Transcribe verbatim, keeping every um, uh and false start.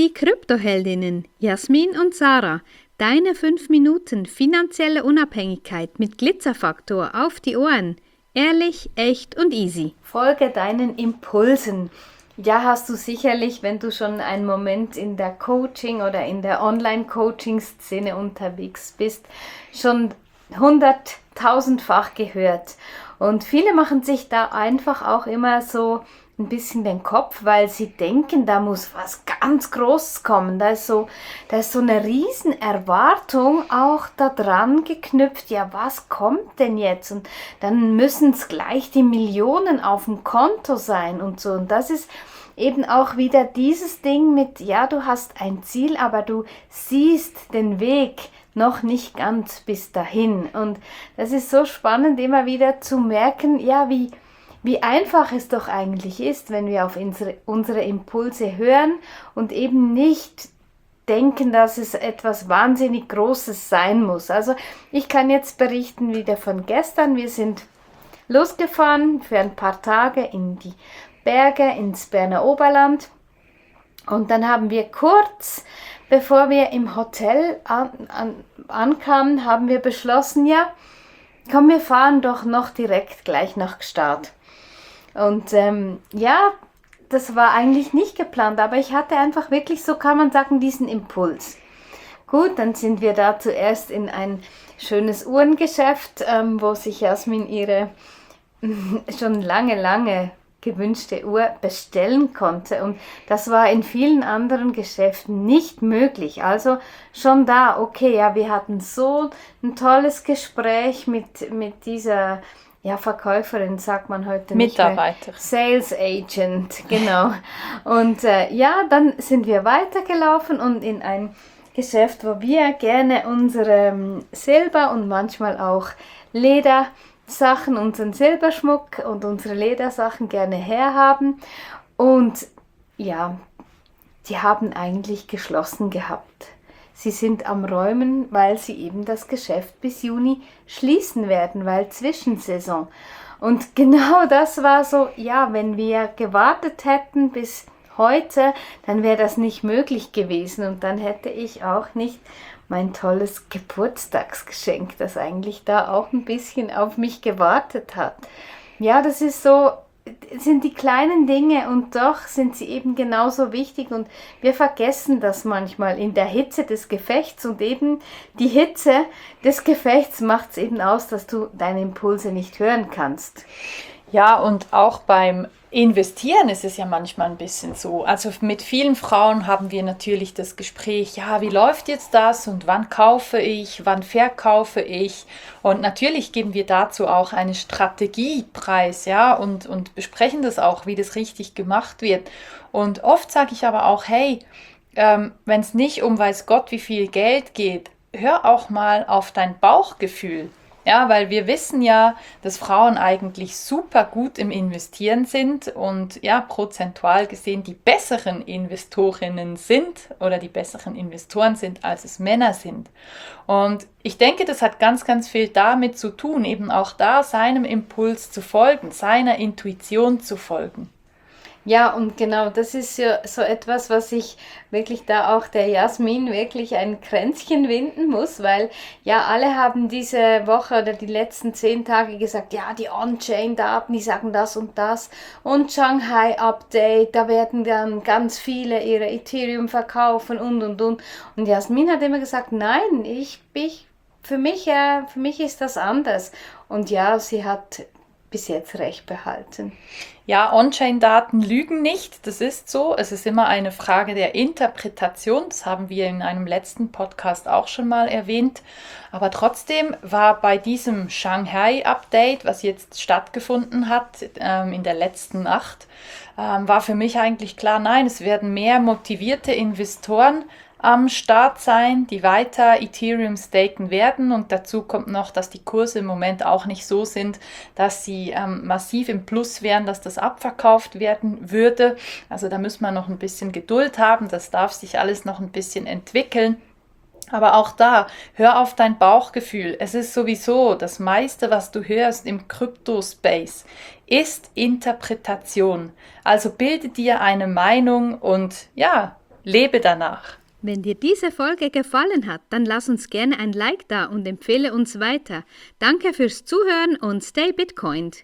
Die Kryptoheldinnen Jasmin und Sarah. Deine fünf Minuten finanzielle Unabhängigkeit mit Glitzerfaktor auf die Ohren. Ehrlich, echt und easy. Folge deinen Impulsen. Ja, hast du sicherlich, wenn du schon einen Moment in der Coaching oder in der Online-Coaching-Szene unterwegs bist, schon hunderttausendfach gehört. Und viele machen sich da einfach auch immer so ein bisschen den Kopf, weil sie denken, da muss was ganz Großes kommen. Da ist so, da ist so eine riesen Erwartung auch da dran geknüpft. Ja, was kommt denn jetzt? Und dann müssen es gleich die Millionen auf dem Konto sein und so. Und das ist eben auch wieder dieses Ding mit, ja, du hast ein Ziel, aber du siehst den Weg noch nicht ganz bis dahin. Und das ist so spannend, immer wieder zu merken, ja, wie Wie einfach es doch eigentlich ist, wenn wir auf unsere, unsere Impulse hören und eben nicht denken, dass es etwas wahnsinnig Großes sein muss. Also ich kann jetzt berichten wieder von gestern. Wir sind losgefahren für ein paar Tage in die Berge, ins Berner Oberland. Und dann haben wir kurz, bevor wir im Hotel an, an, ankamen, haben wir beschlossen, ja, komm, wir fahren doch noch direkt gleich nach Gstaad. Und ähm, ja, das war eigentlich nicht geplant, aber ich hatte einfach wirklich, so kann man sagen, diesen Impuls. Gut, dann sind wir da zuerst in ein schönes Uhrengeschäft, ähm, wo sich Jasmin ihre schon lange, lange gewünschte Uhr bestellen konnte. Und das war in vielen anderen Geschäften nicht möglich. Also schon da, okay, ja, wir hatten so ein tolles Gespräch mit, mit dieser Ja, Verkäuferin sagt man heute nicht mehr. Mitarbeiter. Sales Agent, genau. Und äh, ja, dann sind wir weitergelaufen und in ein Geschäft, wo wir gerne unsere ähm, Silber- und manchmal auch Ledersachen, unseren Silberschmuck und unsere Ledersachen gerne herhaben. Und ja, die haben eigentlich geschlossen gehabt. Sie sind am Räumen, weil sie eben das Geschäft bis Juni schließen werden, weil Zwischensaison. Und genau das war so, ja, wenn wir gewartet hätten bis heute, dann wäre das nicht möglich gewesen und dann hätte ich auch nicht mein tolles Geburtstagsgeschenk, das eigentlich da auch ein bisschen auf mich gewartet hat. Ja, das ist so, sind die kleinen Dinge und doch sind sie eben genauso wichtig und wir vergessen das manchmal in der Hitze des Gefechts und eben die Hitze des Gefechts macht es eben aus, dass du deine Impulse nicht hören kannst. Ja, und auch beim Investieren ist es ja manchmal ein bisschen so. Also mit vielen Frauen haben wir natürlich das Gespräch, ja, wie läuft jetzt das und wann kaufe ich, wann verkaufe ich? Und natürlich geben wir dazu auch eine Strategiepreis, ja, und, und besprechen das auch, wie das richtig gemacht wird. Und oft sage ich aber auch, hey, ähm, wenn es nicht um weiß Gott wie viel Geld geht, hör auch mal auf dein Bauchgefühl. Ja, weil wir wissen ja, dass Frauen eigentlich super gut im Investieren sind und ja, prozentual gesehen die besseren Investorinnen sind oder die besseren Investoren sind, als es Männer sind. Und ich denke, das hat ganz, ganz viel damit zu tun, eben auch da seinem Impuls zu folgen, seiner Intuition zu folgen. Ja, und genau, das ist ja so etwas, was ich wirklich da auch der Jasmin wirklich ein Kränzchen winden muss, weil ja, alle haben diese Woche oder die letzten zehn Tage gesagt, ja, die On-Chain-Daten, die sagen das und das und Shanghai-Update, da werden dann ganz viele ihre Ethereum verkaufen und und und. Und Jasmin hat immer gesagt, nein, ich, ich für mich, äh, für mich ist das anders. Und ja, sie hat bis jetzt recht behalten. Ja, On-Chain-Daten lügen nicht, das ist so. Es ist immer eine Frage der Interpretation, das haben wir in einem letzten Podcast auch schon mal erwähnt. Aber trotzdem war bei diesem Shanghai-Update, was jetzt stattgefunden hat ähm, in der letzten Nacht, ähm, war für mich eigentlich klar, nein, es werden mehr motivierte Investoren am Start sein, die weiter Ethereum staken werden, und dazu kommt noch, dass die Kurse im Moment auch nicht so sind, dass sie ähm, massiv im Plus wären, dass das abverkauft werden würde. Also da muss man noch ein bisschen Geduld haben, das darf sich alles noch ein bisschen entwickeln. Aber auch da, hör auf dein Bauchgefühl. Es ist sowieso das meiste, was du hörst im Krypto-Space, ist Interpretation. Also bilde dir eine Meinung und ja, Lebe danach. Wenn dir diese Folge gefallen hat, dann lass uns gerne ein Like da und empfehle uns weiter. Danke fürs Zuhören und stay Bitcoined.